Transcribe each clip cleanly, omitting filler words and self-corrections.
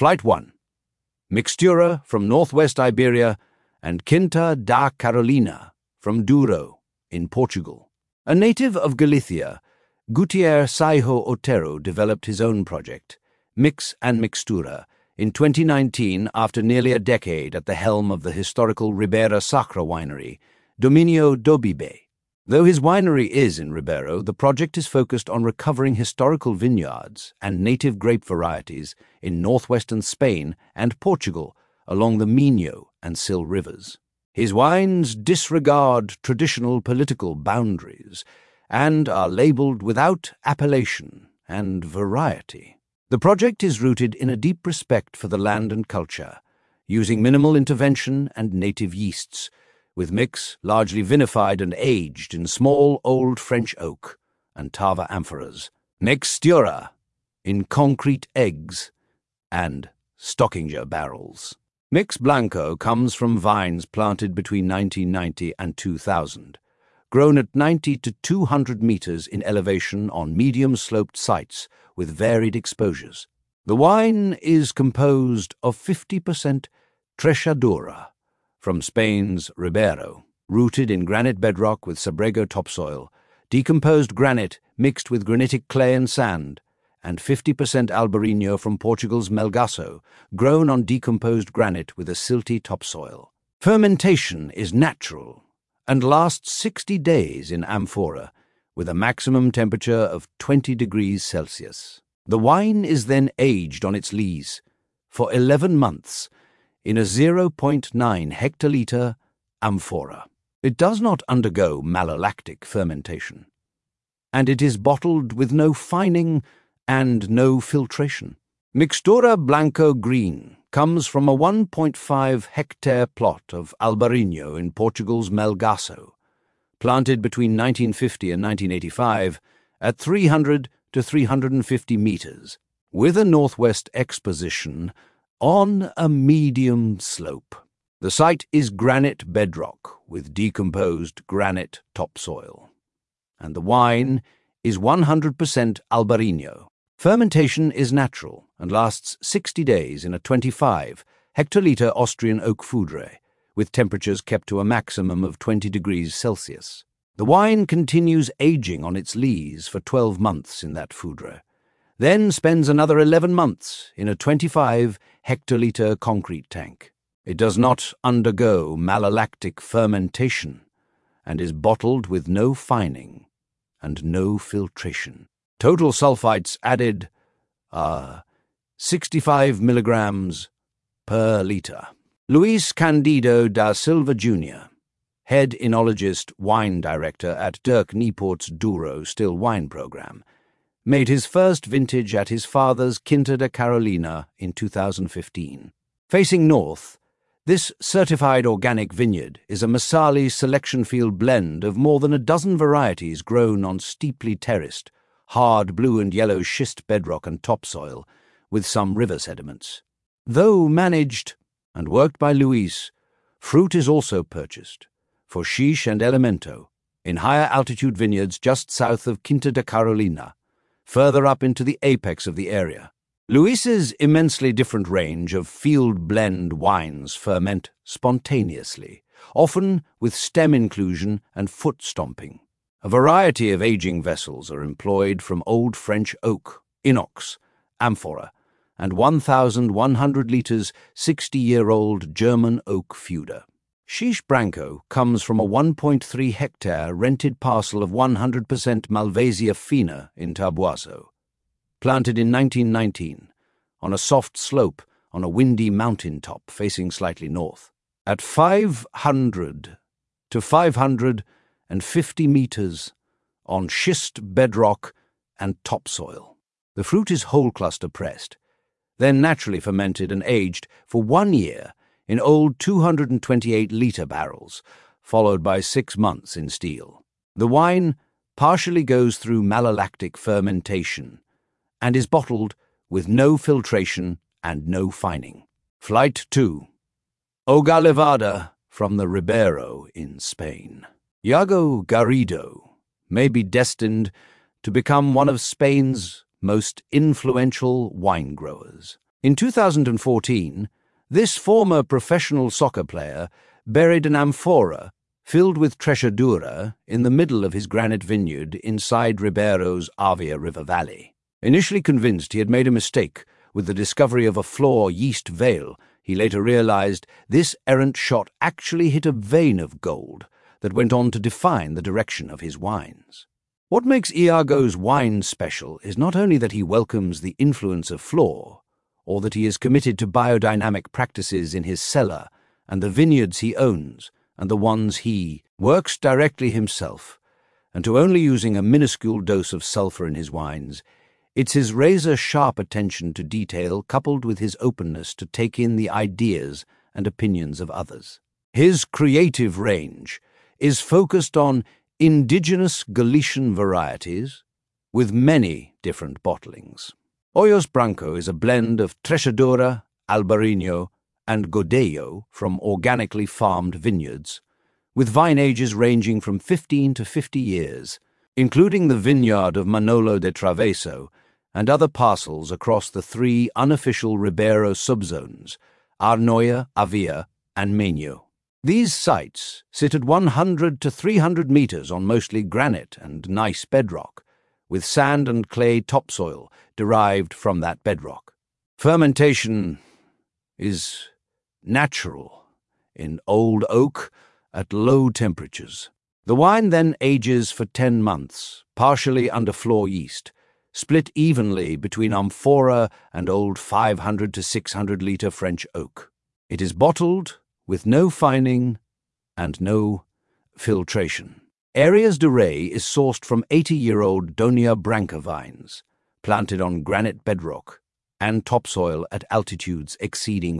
Flight 1. Mixtura from northwest Iberia and Quinta da Carolina from Douro in Portugal. A native of Galicia, Gutierre Saiho Otero developed his own project, Mix and Mixtura, in 2019 after nearly a decade at the helm of the historical Ribera Sacra winery, Dominio Dobibe. Though his winery is in Ribeiro, the project is focused on recovering historical vineyards and native grape varieties in northwestern Spain and Portugal along the Minho and Sil rivers. His wines disregard traditional political boundaries and are labeled without appellation and variety. The project is rooted in a deep respect for the land and culture, using minimal intervention and native yeasts, with mix largely vinified and aged in small old French oak and Tava amphoras, Mixtura in concrete eggs and Stockinger barrels. Mix Blanco comes from vines planted between 1990 and 2000, grown at 90 to 200 meters in elevation on medium-sloped sites with varied exposures. The wine is composed of 50% Trechadura from Spain's Ribeiro, rooted in granite bedrock with Sabrego topsoil, decomposed granite mixed with granitic clay and sand, and 50% Albarino from Portugal's Melgaço, grown on decomposed granite with a silty topsoil. Fermentation is natural and lasts 60 days in amphora, with a maximum temperature of 20 degrees Celsius. The wine is then aged on its lees for 11 months in a 0.9 hectoliter amphora. It does not undergo malolactic fermentation, and it is bottled with no fining and no filtration. Mixtura Blanco Green comes from a 1.5 hectare plot of Albarino in Portugal's Melgaço, planted between 1950 and 1985 at 300 to 350 meters, with a northwest exposition on a medium slope. The site is granite bedrock with decomposed granite topsoil, and the wine is 100% Albarino. Fermentation is natural and lasts 60 days in a 25 hectoliter Austrian oak foudre, with temperatures kept to a maximum of 20 degrees Celsius. The wine continues aging on its lees for 12 months in that foudre, then spends another 11 months in a 25 hectoliter concrete tank. It does not undergo malolactic fermentation and is bottled with no fining and no filtration. Total sulfites added are 65 milligrams per liter. Luis Candido da Silva Jr., head enologist wine director at Dirk Nieport's Douro Still Wine Program, made his first vintage at his father's Quinta da Carolina in 2015. Facing north, this certified organic vineyard is a Masali selection field blend of more than a dozen varieties grown on steeply terraced, hard blue and yellow schist bedrock and topsoil, with some river sediments. Though managed and worked by Luis, fruit is also purchased for Xix and Elemento in higher altitude vineyards just south of Quinta da Carolina, further up into the apex of the area. Luis's immensely different range of field blend wines ferment spontaneously, often with stem inclusion and foot stomping. A variety of aging vessels are employed from old French oak, inox, amphora, and 1,100 litres 60-year-old German oak Fuder. Xix Branco comes from a 1.3 hectare rented parcel of 100% Malvasia fina in Tabuaço, planted in 1919 on a soft slope on a windy mountain top facing slightly north. At 500 to 550 meters on schist bedrock and topsoil. The fruit is whole cluster pressed, then naturally fermented and aged for 1 year in old 228-liter barrels, followed by 6 months in steel. The wine partially goes through malolactic fermentation and is bottled with no filtration and no fining. Flight 2. Ogalevada from the Ribeiro in Spain. Iago Garrido may be destined to become one of Spain's most influential wine growers. In 2014, this former professional soccer player buried an amphora filled with Trechadura in the middle of his granite vineyard inside Ribeiro's Avia River Valley. Initially convinced he had made a mistake with the discovery of a flaw yeast veil, he later realized this errant shot actually hit a vein of gold that went on to define the direction of his wines. What makes Iago's wine special is not only that he welcomes the influence of flaw, or that he is committed to biodynamic practices in his cellar and the vineyards he owns and the ones he works directly himself, and to only using a minuscule dose of sulfur in his wines. It's his razor-sharp attention to detail coupled with his openness to take in the ideas and opinions of others. His creative range is focused on indigenous Galician varieties with many different bottlings. Hoyos Branco is a blend of Trechadura, Albarino, and Godello from organically farmed vineyards, with vine ages ranging from 15 to 50 years, including the vineyard of Manolo de Traveso and other parcels across the 3 unofficial Ribeiro subzones, Arnoia, Avia, and Meño. These sites sit at 100 to 300 meters on mostly granite and gneiss bedrock, with sand and clay topsoil derived from that bedrock. Fermentation is natural in old oak at low temperatures. The wine then ages for 10 months, partially under floor yeast, split evenly between amphora and old 500 to 600 litre French oak. It is bottled with no fining and no filtration. Arias de Rey is sourced from 80-year-old Doña Branca vines, planted on granite bedrock and topsoil at altitudes exceeding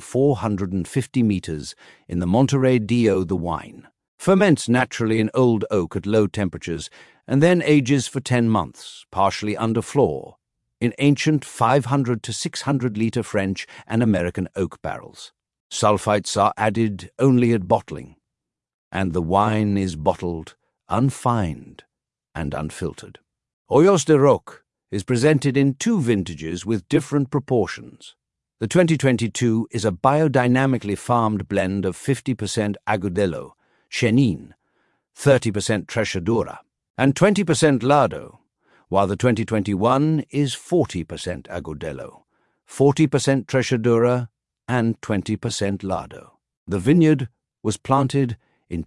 450 meters in the Monterey Dio the wine. Ferments naturally in old oak at low temperatures and then ages for 10 months, partially under floor, in ancient 500 to 600 litre French and American oak barrels. Sulfites are added only at bottling, and the wine is bottled unfined and unfiltered. Hoyos de Roque is presented in 2 vintages with different proportions. The 2022 is a biodynamically farmed blend of 50% Agudelo, Chenin, 30% Trechadura, and 20% Lardo, while the 2021 is 40% Agudelo, 40% Trechadura, and 20% Lardo. The vineyard was planted in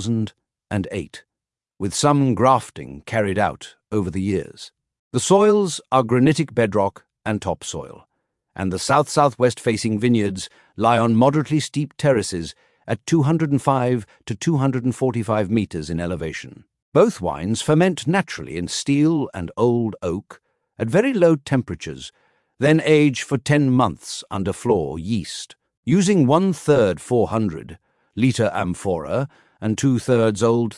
2008, with some grafting carried out over the years. The soils are granitic bedrock and topsoil, and the south-southwest facing vineyards lie on moderately steep terraces at 205 to 245 meters in elevation. Both wines ferment naturally in steel and old oak at very low temperatures, then age for 10 months under floor yeast, using 1/3 400-litre amphora and 2/3 old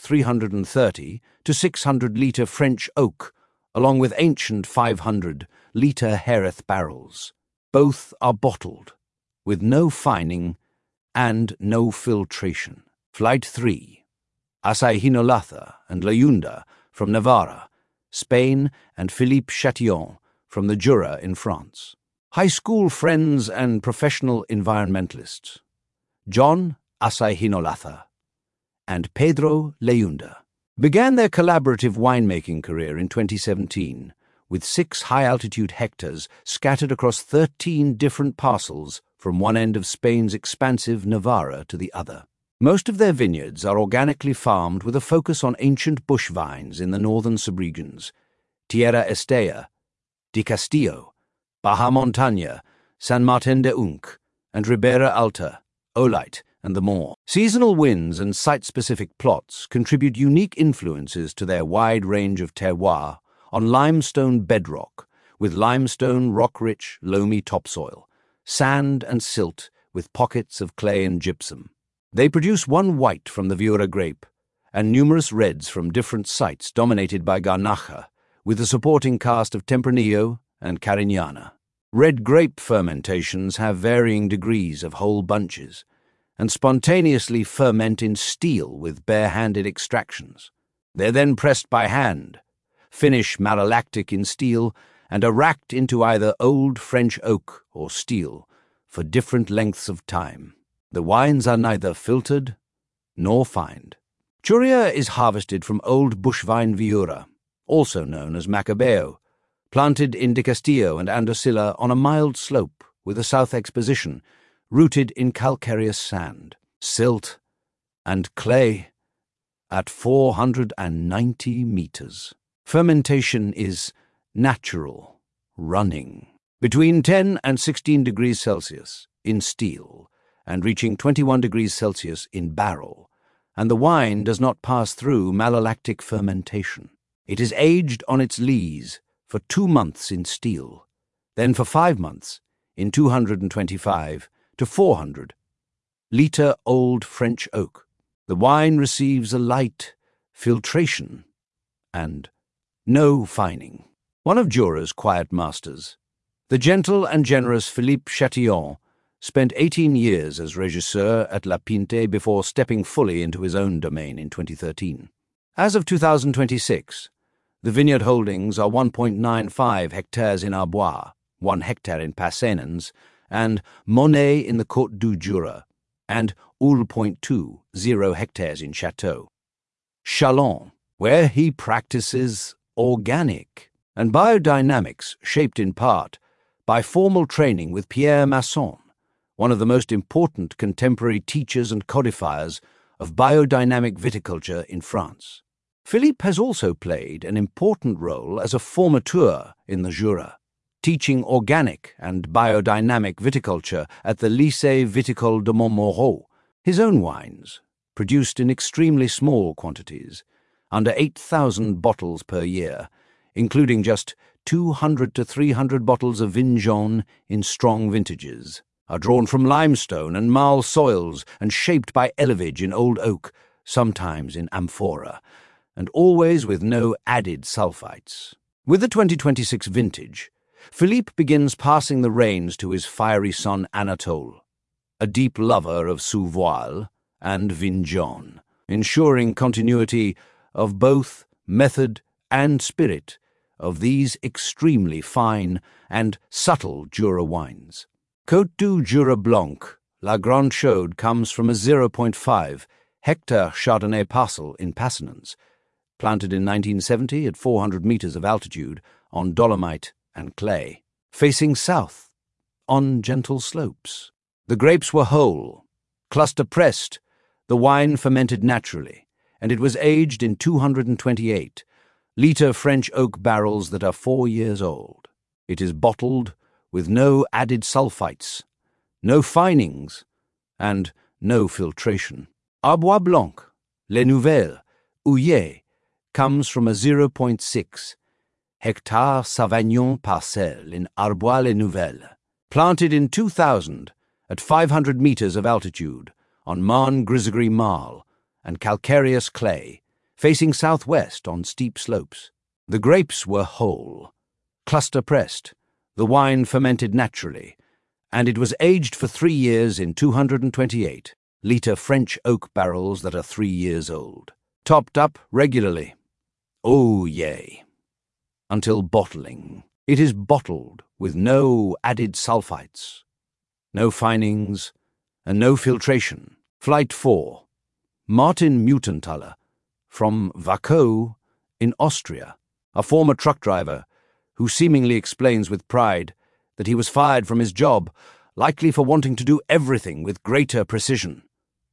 330 to 600-litre French oak, along with ancient 500-litre Jerez barrels. Both are bottled, with no fining and no filtration. Flight 3. Asayhinolata and Layunda from Navarra, Spain, and Philippe Chatillon from the Jura in France. High school friends and professional environmentalists, John Asayhinolata and Pedro Layunda, began their collaborative winemaking career in 2017 with 6 high-altitude hectares scattered across 13 different parcels from one end of Spain's expansive Navarra to the other. Most of their vineyards are organically farmed with a focus on ancient bush vines in the northern subregions, Tierra Estella, Di Castillo, Baja Montaña, San Martín de Unc, and Ribera Alta, Olite, and the more. Seasonal winds and site-specific plots contribute unique influences to their wide range of terroir on limestone bedrock, with limestone rock-rich, loamy topsoil, sand and silt with pockets of clay and gypsum. They produce one white from the Viura grape and numerous reds from different sites dominated by Garnacha, with a supporting cast of Tempranillo and Cariñana. Red grape fermentations have varying degrees of whole bunches and spontaneously ferment in steel with bare-handed extractions. They're then pressed by hand, finish malolactic in steel, and are racked into either old French oak or steel for different lengths of time. The wines are neither filtered nor fined. Churia is harvested from old bushvine Viura, also known as Macabeo, planted in De Castillo and Andosilla on a mild slope with a south exposition, rooted in calcareous sand, silt, and clay at 490 meters. Fermentation is natural, running, between 10 and 16 degrees Celsius in steel and reaching 21 degrees Celsius in barrel, and the wine does not pass through malolactic fermentation. It is aged on its lees for 2 months in steel, then for 5 months in 225 to 400 liter old French oak. The wine receives a light filtration and no fining. One of Jura's quiet masters, the gentle and generous Philippe Chatillon, spent 18 years as regisseur at La Pinte before stepping fully into his own domain in 2013. As of 2026, the vineyard holdings are 1.95 hectares in Arbois, 1 hectare in Passenans, and Monet in the Côte du Jura, and 0.20 hectares in Château. Chalon, where he practices organic and biodynamics shaped in part by formal training with Pierre Masson, one of the most important contemporary teachers and codifiers of biodynamic viticulture in France. Philippe has also played an important role as a formateur in the Jura, teaching organic and biodynamic viticulture at the Lycée Viticole de Montmoreau. His own wines, produced in extremely small quantities, under 8,000 bottles per year, including just 200 to 300 bottles of vin jaune in strong vintages, are drawn from limestone and marl soils and shaped by elevage in old oak, sometimes in amphora, and always with no added sulfites. With the 2026 vintage, Philippe begins passing the reins to his fiery son Anatole, a deep lover of sous-voile and vin jaune, ensuring continuity of both method and spirit of these extremely fine and subtle Jura wines. Côte du Jura Blanc, La Grande Chaude comes from a 0.5 hectare Chardonnay parcel in Passenans, planted in 1970 at 400 meters of altitude on dolomite and clay, facing south on gentle slopes. The grapes were whole, cluster pressed, the wine fermented naturally, and it was aged in 228 liter French oak barrels that are 4 years old. It is bottled with no added sulfites, no finings, and no filtration. Arbois Blanc, Les Nouvelles, Houillet, comes from a 0.6 hectare Savagnon parcelle in Arbois-les Nouvelles, planted in 2000 at 500 meters of altitude on Marne Grisegris marl and calcareous clay, facing southwest on steep slopes. The grapes were whole, cluster pressed, the wine fermented naturally, and it was aged for 3 years in 228 liter French oak barrels that are 3 years old, topped up regularly. Oh, yay! Until bottling. It is bottled with no added sulfites, no finings, and no filtration. Flight 4. Martin Muenthaler, from Wachau in Austria, a former truck driver who seemingly explains with pride that he was fired from his job, likely for wanting to do everything with greater precision.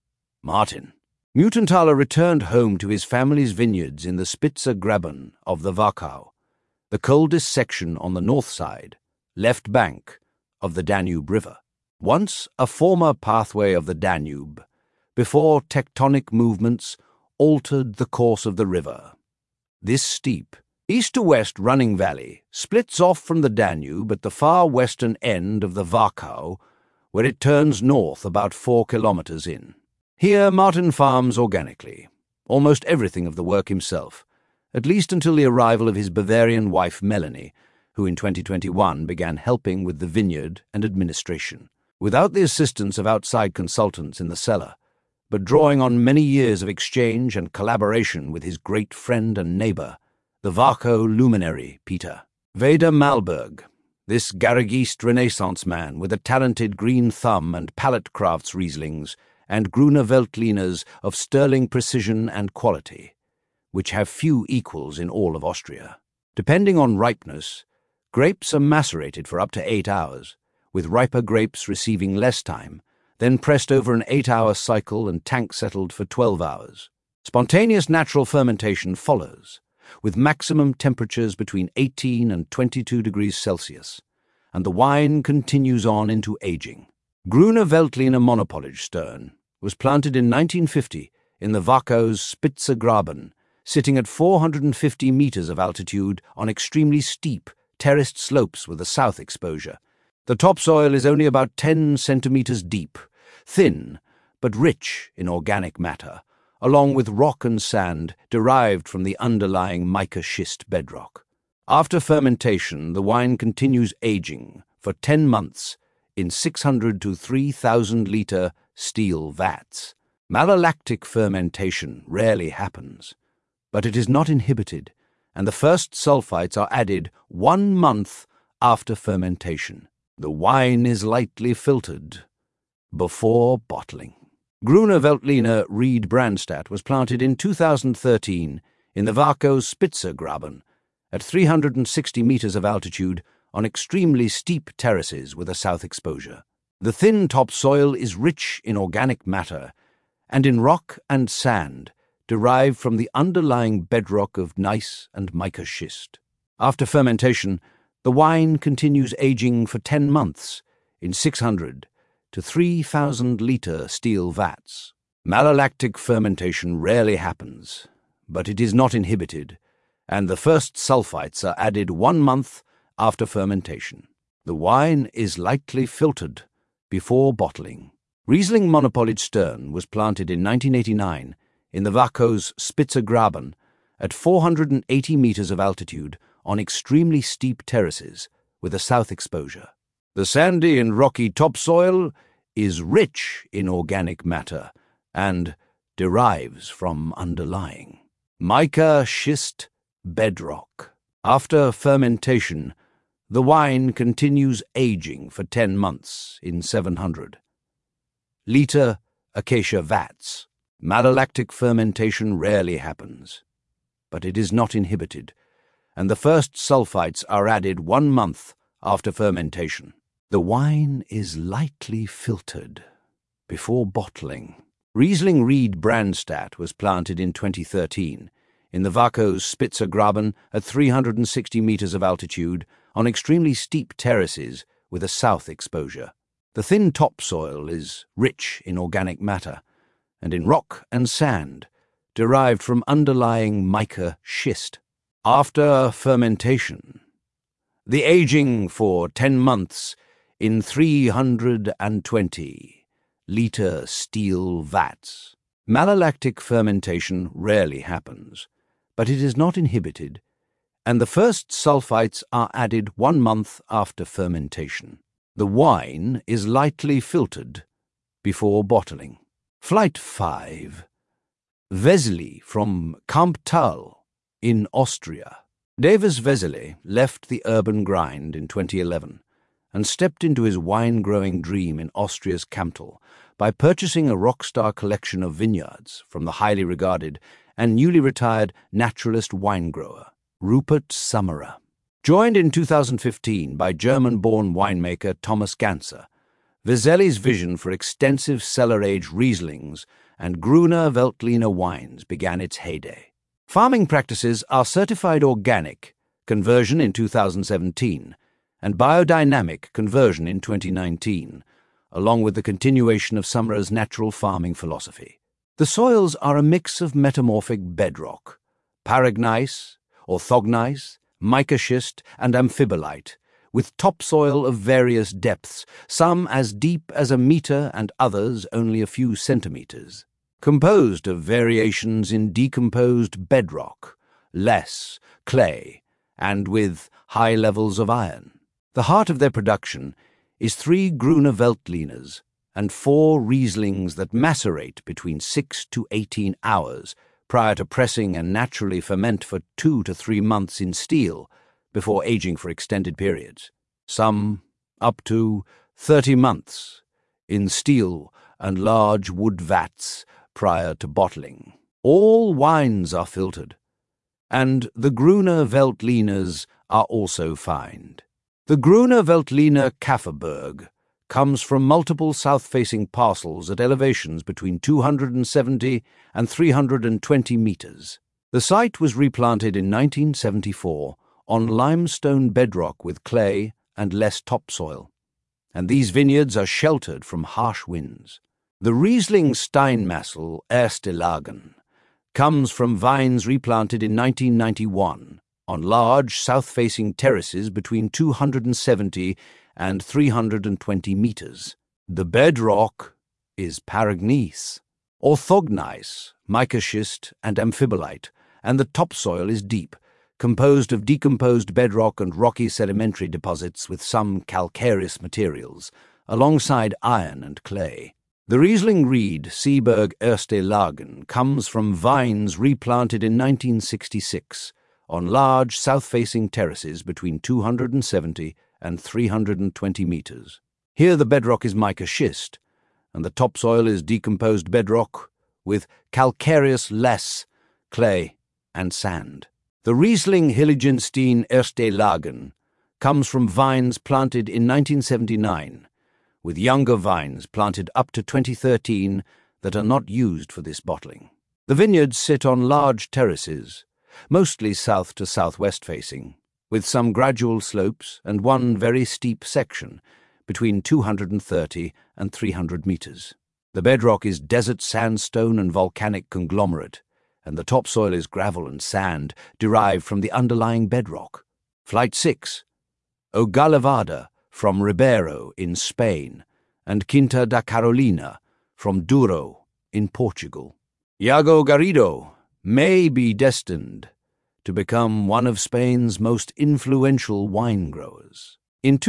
Martin. Muenthaler returned home to his family's vineyards in the Spitzer Graben of the Wachau, the coldest section on the north side, left bank of the Danube River. Once a former pathway of the Danube, before tectonic movements altered the course of the river. This steep, east-to-west running valley splits off from the Danube at the far western end of the Wachau, where it turns north about 4 kilometers in. Here Martin farms organically, almost everything of the work himself, at least until the arrival of his Bavarian wife Melanie, who in 2021 began helping with the vineyard and administration, without the assistance of outside consultants in the cellar, but drawing on many years of exchange and collaboration with his great friend and neighbor, the Wachau luminary Peter. Vader Malberg, this Garagiste Renaissance man with a talented green thumb and palate crafts Rieslings and Gruner Veltliners of sterling precision and quality, which have few equals in all of Austria. Depending on ripeness, grapes are macerated for up to 8 hours, with riper grapes receiving less time, then pressed over an 8-hour cycle and tank-settled for 12 hours. Spontaneous natural fermentation follows, with maximum temperatures between 18 and 22 degrees Celsius, and the wine continues on into aging. Gruner Veltliner Monopolige Stern was planted in 1950 in the Wachau's Spitzergraben, sitting at 450 meters of altitude on extremely steep, terraced slopes with a south exposure. The topsoil is only about 10 centimeters deep, thin but rich in organic matter, along with rock and sand derived from the underlying mica schist bedrock. After fermentation, the wine continues aging for 10 months in 600 to 3,000 liter steel vats. Malolactic fermentation rarely happens, but it is not inhibited, and the first sulfites are added 1 month after fermentation. The wine is lightly filtered before bottling. Gruner Veltliner Ried Brandstadt was planted in 2013 in the Wachau's Spitzergraben at 360 meters of altitude on extremely steep terraces with a south exposure. The thin topsoil is rich in organic matter and in rock and sand derived from the underlying bedrock of gneiss and mica schist. After fermentation, the wine continues aging for 10 months in 600 to 3,000 liter steel vats. Malolactic fermentation rarely happens, but it is not inhibited, and the first sulfites are added 1 month after fermentation. The wine is lightly filtered before bottling. Riesling Monopolige Stern was planted in 1989 in the Wachau's Spitzergraben at 480 meters of altitude on extremely steep terraces with a south exposure. The sandy and rocky topsoil is rich in organic matter and derives from underlying mica schist bedrock. After fermentation, the wine continues aging for 10 months in 700 liter acacia vats. Malolactic fermentation rarely happens, but it is not inhibited, and the first sulfites are added 1 month after fermentation. The wine is lightly filtered before bottling. Riesling Ried Brandstadt was planted in 2013 in the Wachau's Spitzergraben at 360 meters of altitude on extremely steep terraces with a south exposure. The thin topsoil is rich in organic matter and in rock and sand derived from underlying mica schist. After fermentation, the aging for 10 months in 320 liter steel vats. Malolactic fermentation rarely happens, but it is not inhibited, and the first sulfites are added 1 month after fermentation. The wine is lightly filtered before bottling. Flight 5. Vesely from Kamptal in Austria. Davis Vesely left the urban grind in 2011 and stepped into his wine-growing dream in Austria's Kamptal by purchasing a rockstar collection of vineyards from the highly regarded and newly retired naturalist wine grower, Rupert Summerer. Joined in 2015 by German-born winemaker Thomas Ganser, Vesely's vision for extensive cellar-aged Rieslings and Gruner Veltliner wines began its heyday. Farming practices are certified organic, conversion in 2017, and biodynamic conversion in 2019, along with the continuation of Summerer's natural farming philosophy. The soils are a mix of metamorphic bedrock, paragneiss, orthogneiss, mica schist, and amphibolite, with topsoil of various depths, some as deep as 1 meter and others only a few centimeters, composed of variations in decomposed bedrock, less clay, and with high levels of iron. The heart of their production is 3 Gruner Veltliners and 4 Rieslings that macerate between 6 to 18 hours prior to pressing and naturally ferment for 2 to 3 months in steel before aging for extended periods, some up to 30 months, in steel and large wood vats prior to bottling. All wines are filtered, and the Gruner Veltliners are also fined. The Gruner Veltliner Kafferberg comes from multiple south-facing parcels at elevations between 270 and 320 meters. The site was replanted in 1974 on limestone bedrock with clay and less topsoil, and these vineyards are sheltered from harsh winds. The Riesling Steinmassel Erste Lagen comes from vines replanted in 1991 on large south-facing terraces between 270 and 320 meters. The bedrock is paragneiss, orthogneiss, mica schist, and amphibolite, and the topsoil is deep, composed of decomposed bedrock and rocky sedimentary deposits with some calcareous materials, alongside iron and clay. The Riesling Ried Seeberg Erste Lagen comes from vines replanted in 1966 on large south-facing terraces between 270 and 320 meters. Here the bedrock is mica schist, and the topsoil is decomposed bedrock with calcareous less, clay, and sand. The Riesling Heiligenstein Erste Lagen comes from vines planted in 1979, with younger vines planted up to 2013 that are not used for this bottling. The vineyards sit on large terraces, mostly south to southwest facing, with some gradual slopes and one very steep section between 230 and 300 meters. The bedrock is desert sandstone and volcanic conglomerate, and the topsoil is gravel and sand derived from the underlying bedrock. Flight 6, Ogalevada from Ribeiro in Spain, and Quinta da Carolina from Douro in Portugal. Iago Garrido may be destined to become one of Spain's most influential wine growers. In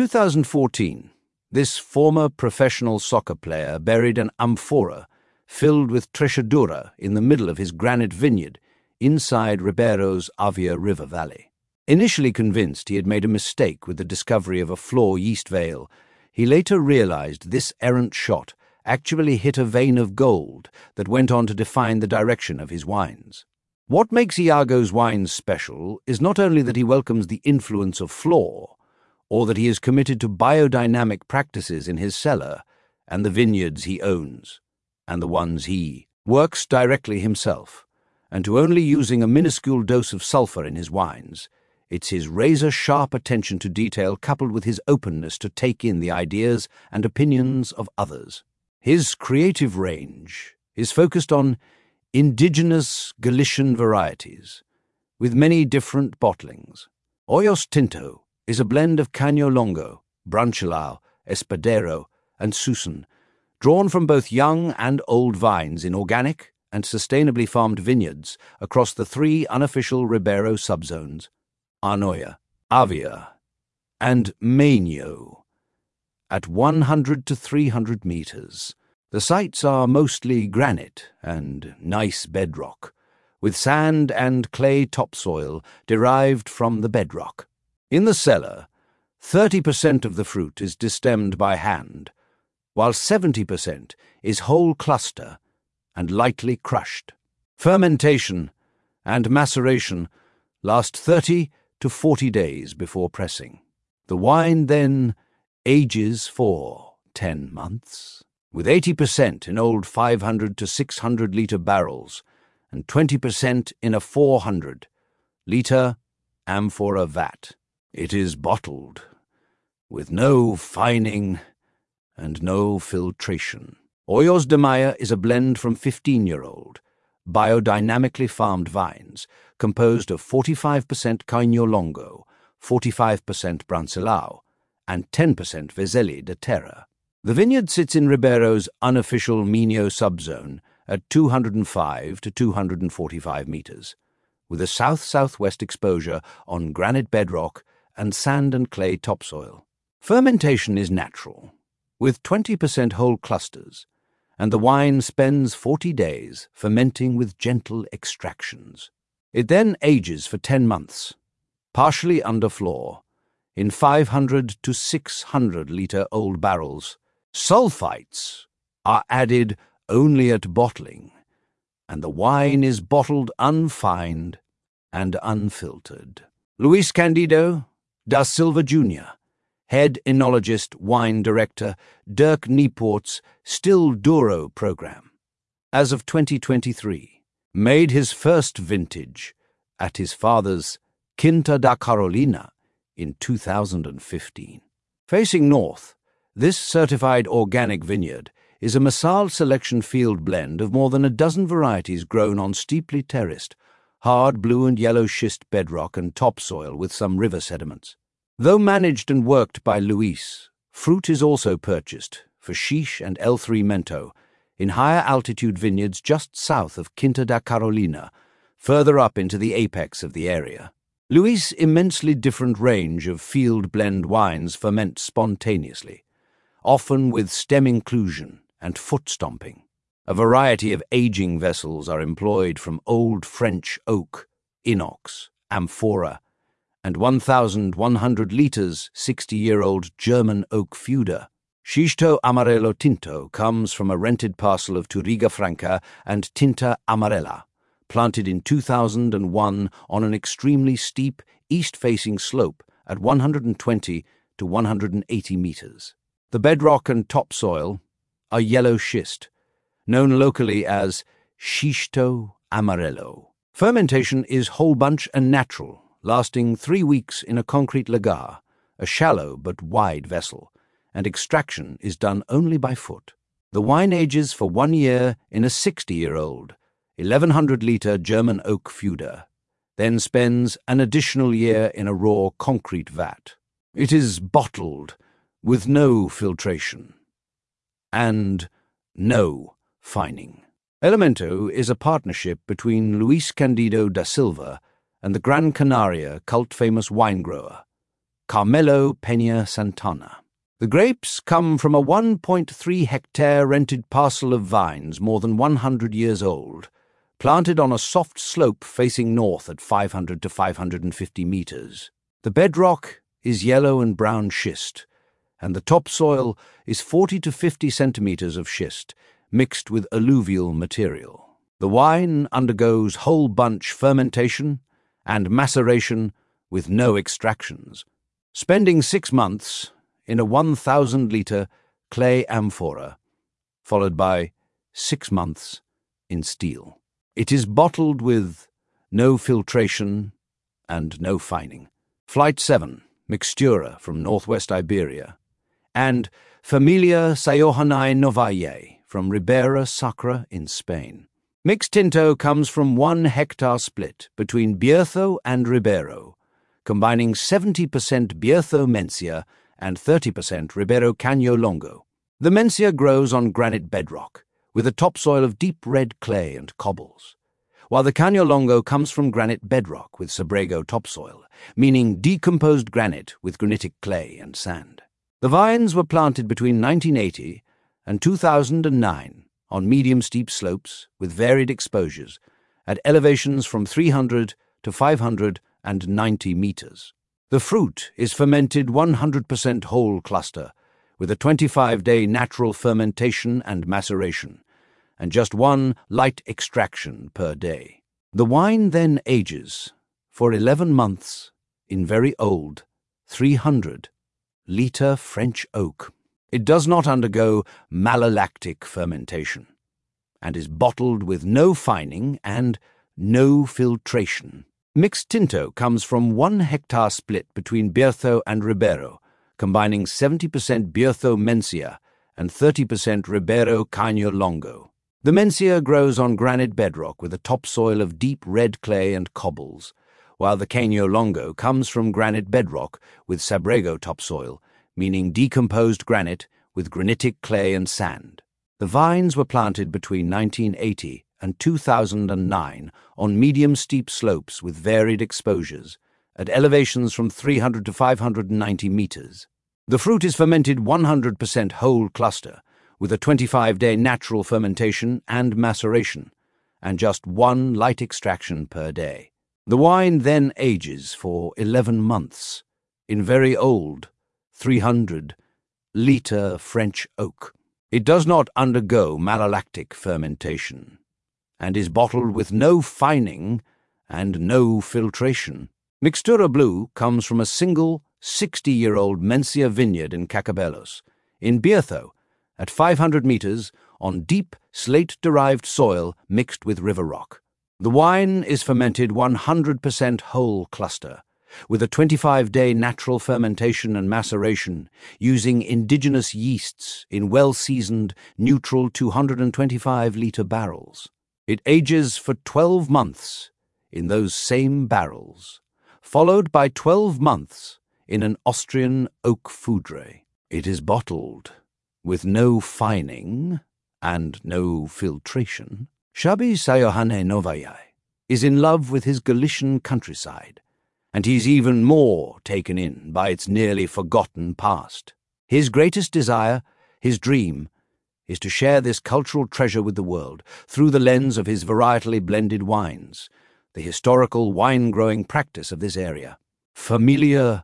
2014, this former professional soccer player buried an amphora filled with Trechadura in the middle of his granite vineyard inside Ribeiro's Avia River Valley. Initially convinced he had made a mistake with the discovery of a flaw yeast veil, he later realized this errant shot actually hit a vein of gold that went on to define the direction of his wines. What makes Iago's wines special is not only that he welcomes the influence of flaw, or that he is committed to biodynamic practices in his cellar and the vineyards he owns, and the ones he works directly himself, and to only using a minuscule dose of sulfur in his wines. It's his razor-sharp attention to detail coupled with his openness to take in the ideas and opinions of others. His creative range is focused on indigenous Galician varieties, with many different bottlings. Hoyos Tinto is a blend of Caño Longo, Branchelao, Espadero, and Susan, drawn from both young and old vines in organic and sustainably farmed vineyards across the three unofficial Ribeiro subzones, Arnoia, Avia, and Mainho, at 100 to 300 meters. The sites are mostly granite and nice bedrock, with sand and clay topsoil derived from the bedrock. In the cellar, 30% of the fruit is destemmed by hand, while 70% is whole cluster and lightly crushed. Fermentation and maceration last 30 to 40 days before pressing. The wine then ages for 10 months, with 80% in old 500 to 600 litre barrels and 20% in a 400 litre amphora vat. It is bottled with no fining and no filtration. Hoyos de Maya is a blend from 15-year-old, biodynamically farmed vines, composed of 45% Caño Longo, 45% Branchelao, and 10% Vezeli de Terra. The vineyard sits in Ribeiro's unofficial Minho subzone at 205 to 245 meters, with a south-southwest exposure on granite bedrock and sand and clay topsoil. Fermentation is natural, with 20% whole clusters, and the wine spends 40 days fermenting with gentle extractions. It then ages for 10 months, partially underfloor, in 500 to 600-litre-old barrels. Sulfites are added only at bottling, and the wine is bottled unfined and unfiltered. Luis Candido da Silva Jr., head enologist, wine director, Dirk Nieport's Still Douro program, as of 2023, made his first vintage at his father's Quinta da Carolina in 2015. Facing north, this certified organic vineyard is a Massal Selection field blend of more than a dozen varieties grown on steeply terraced, hard blue and yellow schist bedrock and topsoil with some river sediments. Though managed and worked by Luis, fruit is also purchased for Chiche and L3 Mento in higher altitude vineyards just south of Quinta da Carolina, further up into the apex of the area. Luis' immensely different range of field blend wines ferment spontaneously, often with stem inclusion and foot stomping. A variety of aging vessels are employed, from old French oak, inox, amphora, and 1,100 litres 60-year-old German oak Fuder. Xisto Amarelo Tinto comes from a rented parcel of Touriga Franca and Tinta Amarela, planted in 2001 on an extremely steep, east-facing slope at 120 to 180 metres. The bedrock and topsoil are yellow schist, known locally as Xisto Amarelo. Fermentation is whole bunch and natural, lasting 3 weeks in a concrete lagar, a shallow but wide vessel, and extraction is done only by foot. The wine ages for 1 year in a 60-year-old, 1,100-litre German oak Fuder, then spends an additional year in a raw concrete vat. It is bottled with no filtration and no fining. Elemento is a partnership between Luis Candido da Silva and the Gran Canaria cult-famous wine grower, Carmelo Peña Santana. The grapes come from a 1.3-hectare rented parcel of vines more than 100 years old, planted on a soft slope facing north at 500 to 550 metres. The bedrock is yellow and brown schist, and the topsoil is 40 to 50 centimetres of schist, mixed with alluvial material. The wine undergoes whole bunch fermentation and maceration with no extractions, spending 6 months in a 1,000-litre clay amphora, followed by 6 months in steel. It is bottled with no filtration and no fining. Flight 7, Mixtura from northwest Iberia, and Familia Sayohanai Novalle from Ribera Sacra in Spain. Mixed Tinto comes from 1 hectare split between Bierzo and Ribeiro, combining 70% Bierzo Mencia and 30% Ribeiro Caño Longo. The Mencia grows on granite bedrock, with a topsoil of deep red clay and cobbles, while the Caño Longo comes from granite bedrock with Sabrego topsoil, meaning decomposed granite with granitic clay and sand. The vines were planted between 1980 and 2009 on medium steep slopes with varied exposures at elevations from 300 to 590 metres. The fruit is fermented 100% whole cluster with a 25-day natural fermentation and maceration, and just 1 light extraction per day. The wine then ages for 11 months in very old 300-litre French oak. It does not undergo malolactic fermentation and is bottled with no fining and no filtration. Mixed Tinto comes from 1 hectare split between Bierzo and Ribeiro, combining 70% Bierzo Mencia and 30% Ribeiro Caño Longo. The Mencia grows on granite bedrock with a topsoil of deep red clay and cobbles, while the Caño Longo comes from granite bedrock with Sabrego topsoil, meaning decomposed granite with granitic clay and sand. The vines were planted between 1980 and 2009 on medium steep slopes with varied exposures, at elevations from 300 to 590 metres. The fruit is fermented 100% whole cluster, with a 25-day natural fermentation and maceration, and just 1 light extraction per day. The wine then ages for 11 months in very old 300-litre French oak. It does not undergo malolactic fermentation and is bottled with no fining and no filtration. Mixtura Blue comes from a single 60-year-old Mencia vineyard in Cacabelos, in Bierzo, at 500 meters on deep slate-derived soil mixed with river rock. The wine is fermented 100% whole cluster, with a 25-day natural fermentation and maceration using indigenous yeasts in well-seasoned, neutral 225-litre barrels. It ages for 12 months in those same barrels, followed by 12 months in an Austrian oak foudre. It is bottled with no fining and no filtration. Shabi Sayohane Novayai is in love with his Galician countryside, and he's even more taken in by its nearly forgotten past. His greatest desire, his dream, is to share this cultural treasure with the world through the lens of his varietally blended wines, the historical wine-growing practice of this area. Familia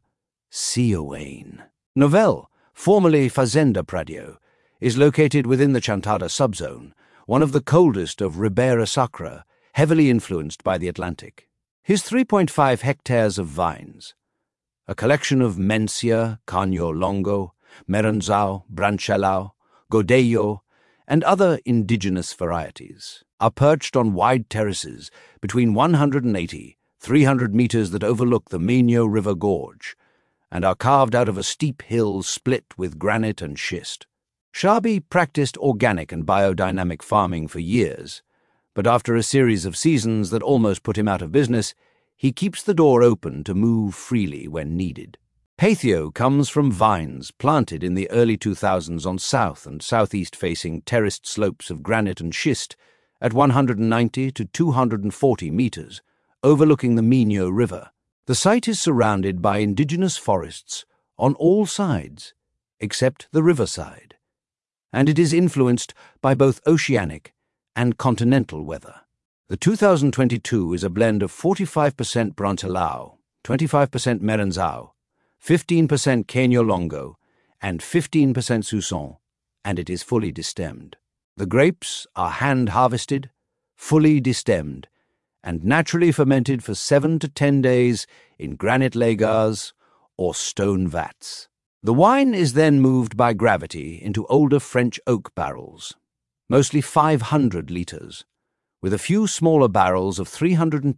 Sioane. Novelle, formerly Fazenda Pradio, is located within the Chantada subzone, one of the coldest of Ribera Sacra, heavily influenced by the Atlantic. His 3.5 hectares of vines, a collection of Mencia, Caño Longo, Meranzao, Branchelao, Godello, and other indigenous varieties, are perched on wide terraces between 180-300 meters that overlook the Minho River Gorge, and are carved out of a steep hill split with granite and schist. Shabi practiced organic and biodynamic farming for years, but after a series of seasons that almost put him out of business, he keeps the door open to move freely when needed. Pathio comes from vines planted in the early 2000s on south and southeast-facing terraced slopes of granite and schist at 190 to 240 meters, overlooking the Minho River. The site is surrounded by indigenous forests on all sides, except the riverside, and it is influenced by both oceanic and continental weather. The 2022 is a blend of 45% Branchelao, 25% Meranzao, 15% Caño Longo, and 15% Sousson, and it is fully destemmed. The grapes are hand-harvested, fully destemmed, and naturally fermented for 7 to 10 days in granite lagars or stone vats. The wine is then moved by gravity into older French oak barrels, mostly 500 litres, with a few smaller barrels of 300 and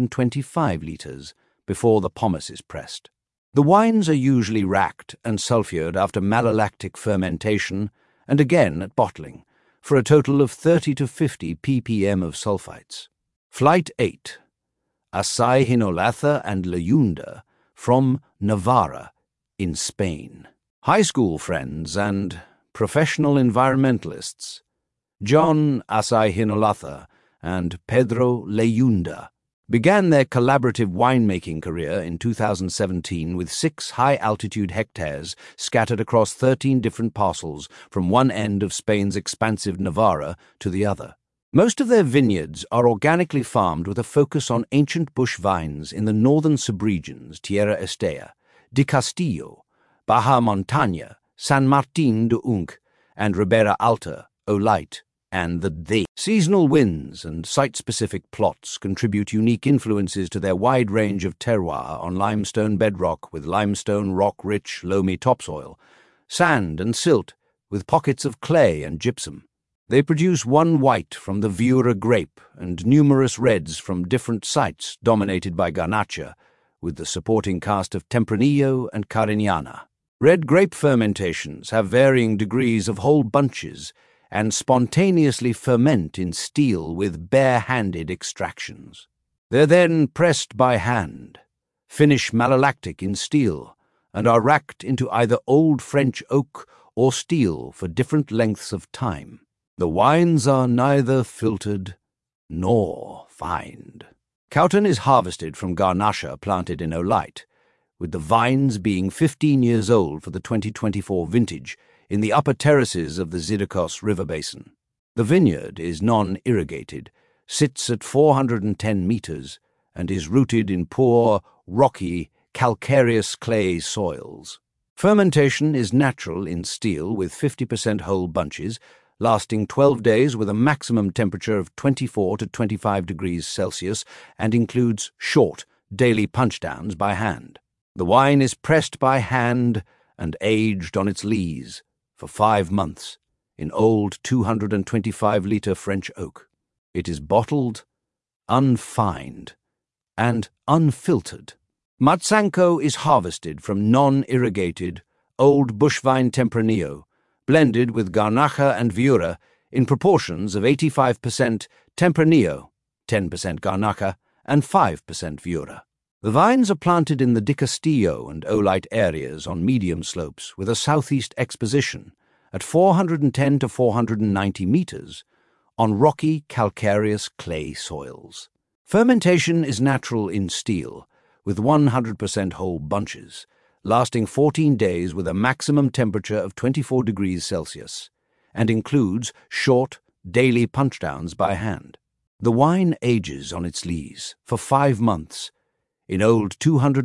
225 litres before the pomace is pressed. The wines are usually racked and sulfured after malolactic fermentation and again at bottling, for a total of 30 to 50 ppm of sulfites. Flight 8. Asai Hinolatha and Leyunda from Navarra in Spain. High school friends and professional environmentalists, John Asai Hinolatha and Pedro Leyunda, began their collaborative winemaking career in 2017 with 6 high-altitude hectares scattered across 13 different parcels from one end of Spain's expansive Navarra to the other. Most of their vineyards are organically farmed with a focus on ancient bush vines in the northern subregions Tierra Estea, Di Castillo, Baja Montaña, San Martín de Unc, and Ribera Alta, Olite, and the seasonal winds and site-specific plots contribute unique influences to their wide range of terroir on limestone bedrock with limestone rock-rich, loamy topsoil, sand and silt with pockets of clay and gypsum. They produce one white from the Viura grape and numerous reds from different sites dominated by Garnacha, with the supporting cast of Tempranillo and Cariñana. Red grape fermentations have varying degrees of whole bunches and spontaneously ferment in steel with bare-handed extractions. They're then pressed by hand, finish malolactic in steel, and are racked into either old French oak or steel for different lengths of time. The wines are neither filtered nor fined. Cauton is harvested from Garnacha planted in Olite, with the vines being 15 years old for the 2024 vintage in the upper terraces of the Zidacos River Basin. The vineyard is non-irrigated, sits at 410 meters, and is rooted in poor, rocky, calcareous clay soils. Fermentation is natural in steel with 50% whole bunches, lasting 12 days with a maximum temperature of 24 to 25 degrees Celsius and includes short, daily punchdowns by hand. The wine is pressed by hand and aged on its lees for 5 months in old 225-litre French oak. It is bottled, unfined, and unfiltered. Matsanko is harvested from non-irrigated, old bushvine Tempranillo, blended with Garnacha and Viura in proportions of 85% Tempranillo, 10% Garnacha, and 5% Viura. The vines are planted in the Di Castillo and Oolite areas on medium slopes with a southeast exposition at 410 to 490 meters on rocky calcareous clay soils. Fermentation is natural in steel, with 100% whole bunches, lasting 14 days with a maximum temperature of 24 degrees Celsius, and includes short, daily punchdowns by hand. The wine ages on its lees for 5 months in old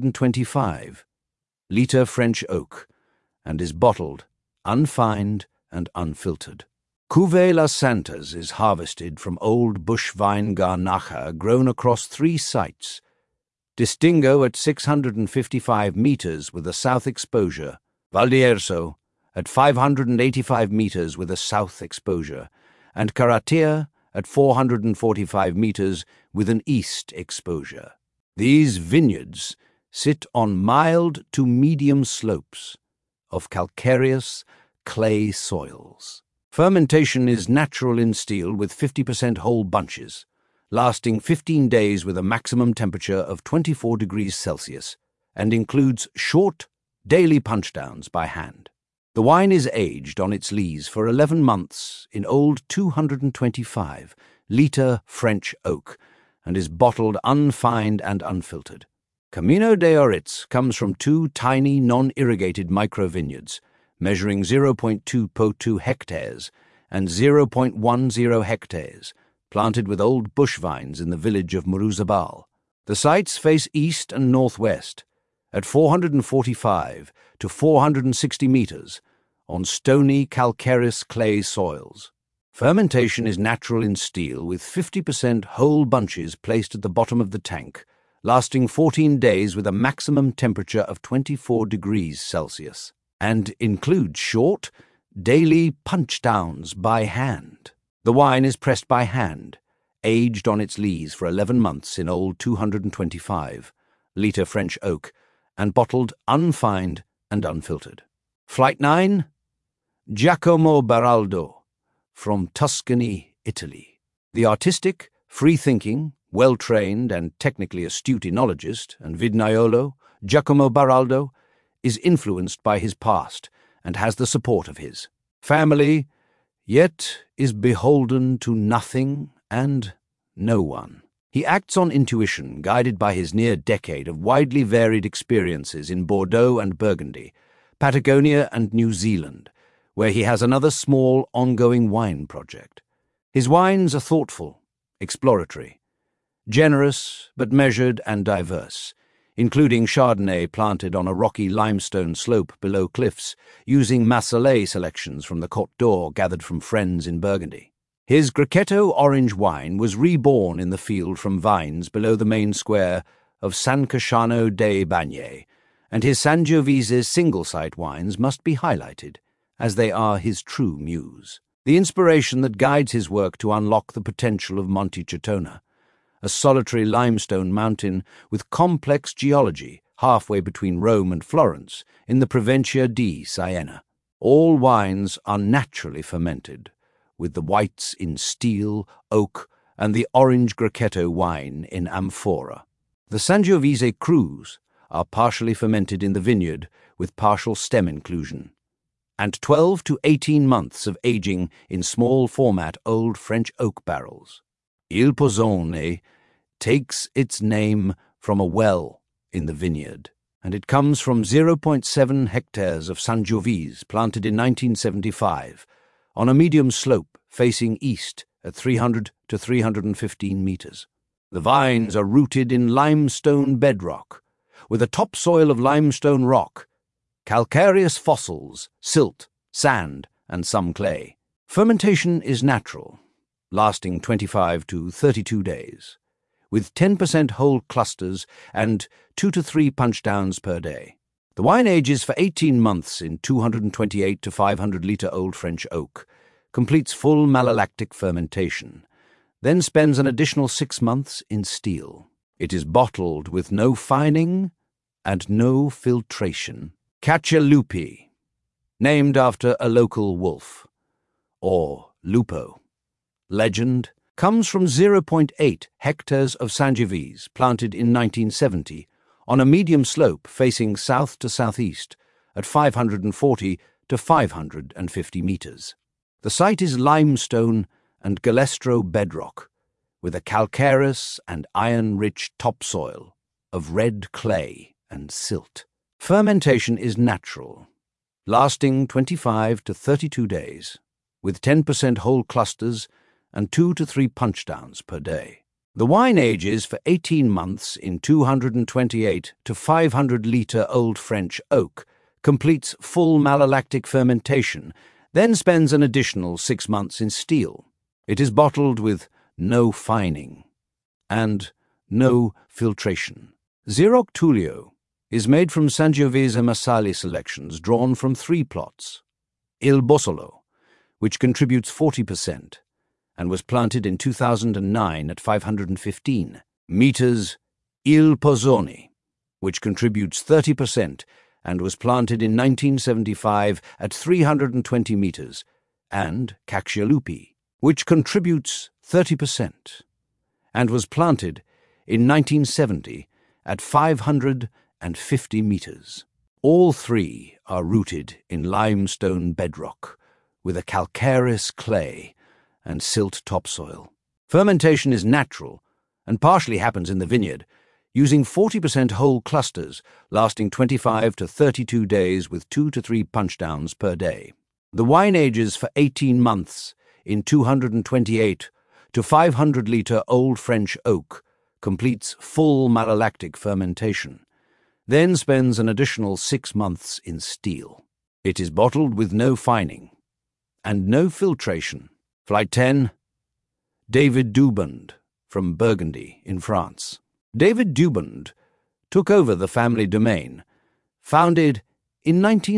225-litre French oak, and is bottled, unfined, and unfiltered. Cuvée Las Santas is harvested from old bush vine Garnacha grown across 3 sites, Distingo at 655 meters with a south exposure, Valdierzo at 585 meters with a south exposure, and Caratea at 445 meters with an east exposure. These vineyards sit on mild to medium slopes of calcareous clay soils. Fermentation is natural in steel with 50% whole bunches, lasting 15 days with a maximum temperature of 24 degrees Celsius, and includes short, daily punchdowns by hand. The wine is aged on its lees for 11 months in old 225-litre French oak, and is bottled unfined and unfiltered. Camino de Oritz comes from 2 tiny non-irrigated micro-vineyards, measuring 0.2 hectares and 0.10 hectares, planted with old bush vines in the village of Muruzabal. The sites face east and northwest, at 445 to 460 meters, on stony calcareous clay soils. Fermentation is natural in steel with 50% whole bunches placed at the bottom of the tank, lasting 14 days with a maximum temperature of 24 degrees Celsius, and includes short, daily punchdowns by hand. The wine is pressed by hand, aged on its lees for 11 months in old 225-litre French oak, and bottled unfined and unfiltered. Flight 9, Giacomo Baraldo, from Tuscany, Italy. The artistic, free-thinking, well-trained and technically astute enologist and vignaiolo, Giacomo Baraldo, is influenced by his past and has the support of his family, yet is beholden to nothing and no one. He acts on intuition, guided by his near decade of widely varied experiences in Bordeaux and Burgundy, Patagonia and New Zealand, where he has another small, ongoing wine project. His wines are thoughtful, exploratory, generous but measured and diverse, including Chardonnay planted on a rocky limestone slope below cliffs, using Marseillais selections from the Côte d'Or gathered from friends in Burgundy. His Grechetto orange wine was reborn in the field from vines below the main square of San Casciano dei Bagni, and his Sangiovese single-site wines must be highlighted, as they are his true muse. The inspiration that guides his work to unlock the potential of Monte Cetona, a solitary limestone mountain with complex geology halfway between Rome and Florence in the Provincia di Siena. All wines are naturally fermented, with the whites in steel, oak, and the orange Grechetto wine in amphora. The Sangiovese crus are partially fermented in the vineyard with partial stem inclusion, and 12 to 18 months of aging in small format old French oak barrels. Il Pozzone takes its name from a well in the vineyard, and it comes from 0.7 hectares of Sangiovese planted in 1975 on a medium slope facing east at 300 to 315 meters. The vines are rooted in limestone bedrock, with a topsoil of limestone rock, calcareous fossils, silt, sand, and some clay. Fermentation is natural, lasting 25 to 32 days, with 10% whole clusters and 2 to 3 punchdowns per day. The wine ages for 18 months in 228 to 500-litre old French oak, completes full malolactic fermentation, then spends an additional 6 months in steel. It is bottled with no fining and no filtration. Caccialupi, named after a local wolf, or lupo. Legend comes from 0.8 hectares of Sangiovese planted in 1970 on a medium slope facing south to southeast at 540 to 550 meters. The site is limestone and galestro bedrock, with a calcareous and iron-rich topsoil of red clay and silt. Fermentation is natural, lasting 25 to 32 days, with 10% whole clusters and 2 to 3 punchdowns per day. The wine ages for 18 months in 228 to 500-litre old French oak, completes full malolactic fermentation, then spends an additional 6 months in steel. It is bottled with no fining and no filtration. Xeroc Tullio is made from Sangiovese Marsali selections drawn from 3 plots. Il Bossolo, which contributes 40%, and was planted in 2009 at 515 meters. Il Pozzone, which contributes 30%, and was planted in 1975 at 320 meters, and Caccialupi, which contributes 30%, and was planted in 1970 at 550 meters. All 3 are rooted in limestone bedrock, with a calcareous clay and silt topsoil. Fermentation is natural and partially happens in the vineyard, using 40% whole clusters lasting 25 to 32 days with 2 to 3 punchdowns per day. The wine ages for 18 months in 228 to 500-litre old French oak, completes full malolactic fermentation, then spends an additional 6 months in steel. It is bottled with no fining and no filtration. Flight 10, David Dubond, from Burgundy in France. David Dubond took over the family domain, founded in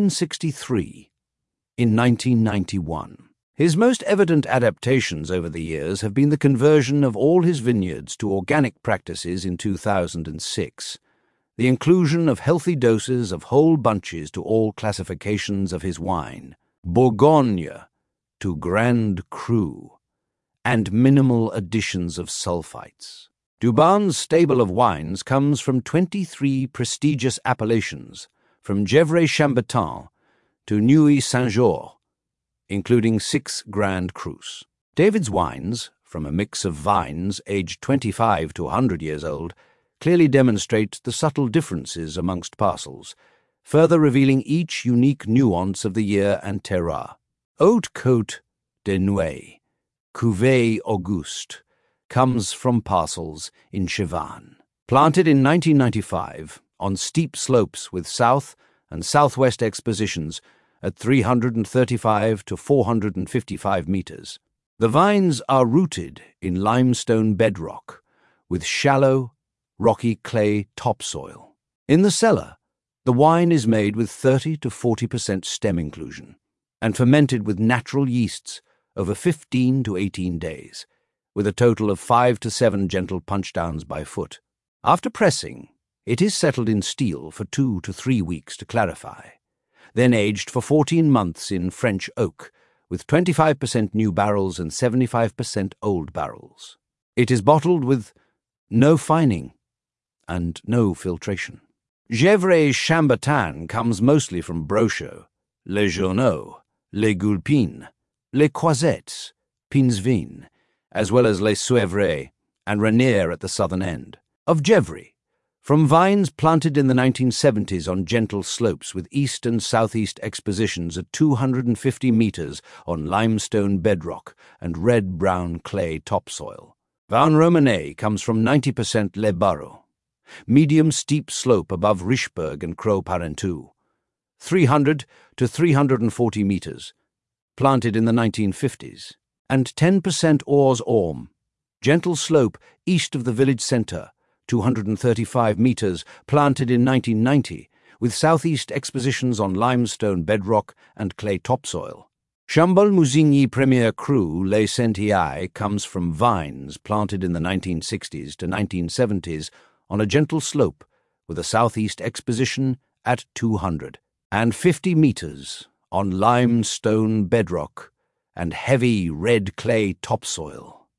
1963, in 1991. His most evident adaptations over the years have been the conversion of all his vineyards to organic practices in 2006, the inclusion of healthy doses of whole bunches to all classifications of his wine, Bourgogne to Grand Cru, and minimal additions of sulfites. Dubond's stable of wines comes from 23 prestigious appellations, from Gevrey-Chambertin to Neuilly-Saint-Georges, including 6 Grand Crus. David's wines, from a mix of vines aged 25 to 100 years old, clearly demonstrate the subtle differences amongst parcels, further revealing each unique nuance of the year and terroir. Haute Côte de Nuits, Cuvée Auguste, comes from parcels in Chevannes. Planted in 1995 on steep slopes with south and southwest expositions at 335 to 455 meters. The vines are rooted in limestone bedrock with shallow, rocky clay topsoil. In the cellar, the wine is made with 30 to 40% stem inclusion and fermented with natural yeasts over 15 to 18 days, with a total of 5 to 7 gentle punchdowns by foot. After pressing, it is settled in steel for 2 to 3 weeks to clarify, then aged for 14 months in French oak, with 25% new barrels and 75% old barrels. It is bottled with no fining and no filtration. Gevrey-Chambertin comes mostly from Brochot, Les Journeaux, Les Gulpines, Les Croisettes, Pinsevin, as well as Les Suevres and Rainier at the southern end. Of Gevrey, from vines planted in the 1970s on gentle slopes with east and southeast expositions at 250 meters on limestone bedrock and red-brown clay topsoil. Van Romanet comes from 90% Le Barreau. Medium steep slope above Richebourg and Cros-Parentout. 300 to 340 meters. Planted in the 1950s. And 10% Ors Orme. Gentle slope east of the village centre. 235 meters. Planted in 1990. With southeast expositions on limestone bedrock and clay topsoil. Chambol-Musigny Premier Cru Les Sentiers comes from vines planted in the 1960s to 1970s on a gentle slope with a southeast exposition at 250 meters on limestone bedrock and heavy red clay topsoil.